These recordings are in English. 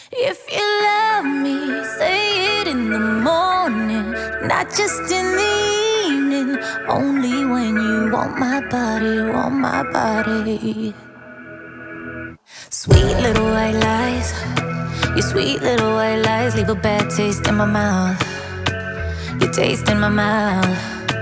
If you love me, say it in the morning, not just in the evening. Only when you want my body, want my body. Sweet little white lies, your sweet little white lies leave a bad taste in my mouth. Your taste in my mouth.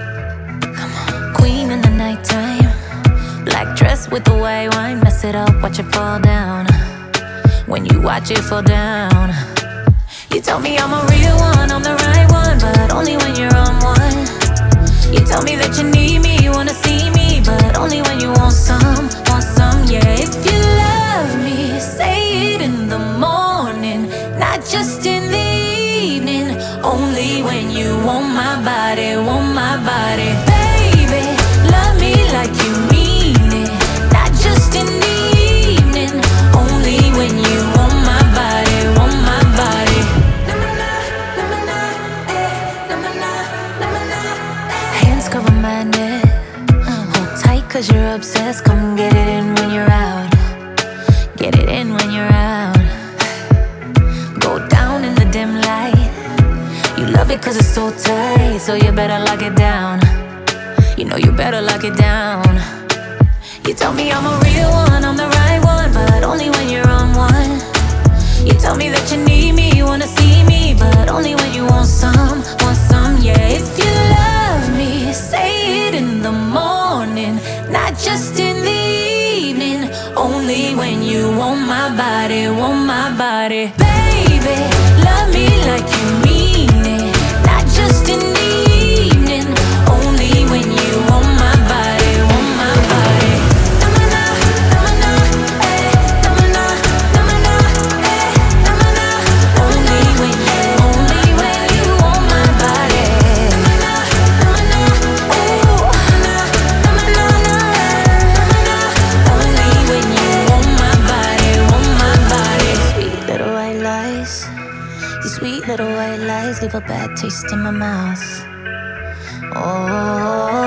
Queen in the nighttime, black dress with the white wine, mess it up, watch it fall down. When you watch it fall down, you tell me I'm a real one, I'm the right one, but only when you're on one. You tell me that you need me, you wanna see me, but only when you want some, yeah. If you love me, say it in the morning, not just in the evening. Only when you want my body, want my body. Baby, love me like you mean it, not just in the evening. Only when you want my body, want my body. Hands cover my neck, hold tight cause you're obsessed. Come get it in when you're out, get it in when you're out. Go down in the dim light, you love it cause it's so tight, so you better lock it down. You know you better lock it down. You tell me I'm a real one, I'm the right one, but only when you're on one. You tell me that you need me, you wanna see me, but only when you want some, yeah. If you love me, say it in the morning, not just in the evening. Only when you want my body, want my body. Baby, love me like you mean it, not just in the evening. Only when you want my body, want my body. Sweet little white lies leave a bad taste in my mouth. Oh.